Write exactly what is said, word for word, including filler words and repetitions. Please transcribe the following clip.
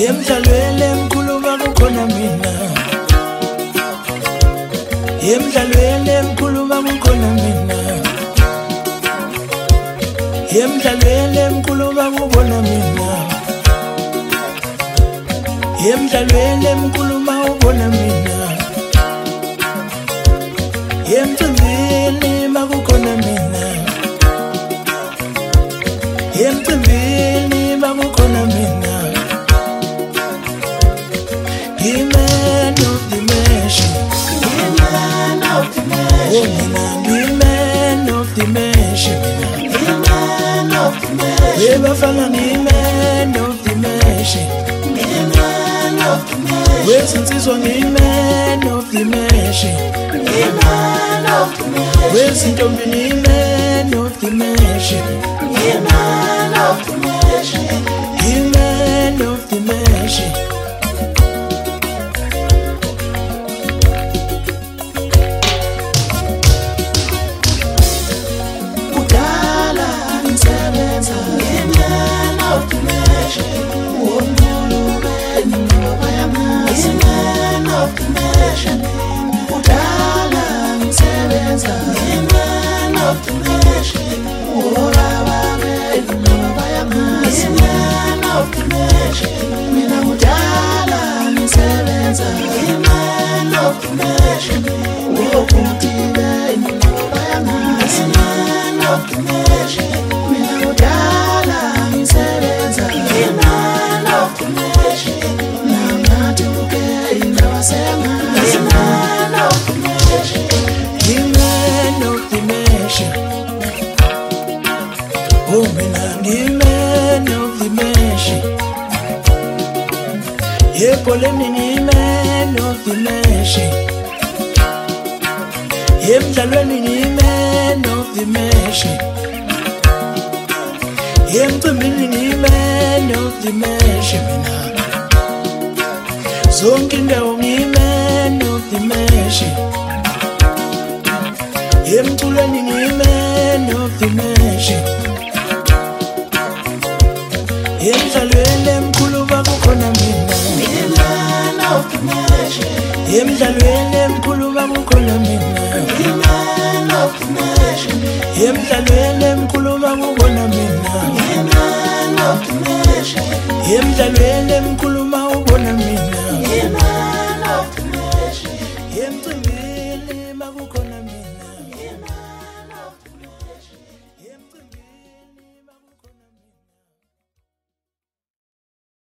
emdlalweni emkhuluma kukhona mina emdlalweni emkhuluma kukhona mina emdlalweni emkhuluma kubona mina emdlalweni emkhuluma ubona mina emcimbini makukhona mina emcimbini makukhona mina man of the nation man of the nation man of the nation man of the nation ebafana ni man of the nation man of the nation wezinsizwa ni man of the nation man of the nation wezintombi ni man of the nation man of the nation man of the nation Oh, mina ngi-man of the nation. Yebholeni ngi-man of the nation. Emdlalweni ngi-man of the nation. Emcimbini ngi-man of the nation mina. Zonke indawo ngi-man of the nation. Emculweni ngi-man of the nation. Emdlalweni emkhuluma kukhona mina man of the nation emdlalweni emkhuluma kukhona mina man of the nation emdlalweni emkhuluma kukhona mina man of the nation emdlalweni emkhuluma ubona mina man of the nation emcimbini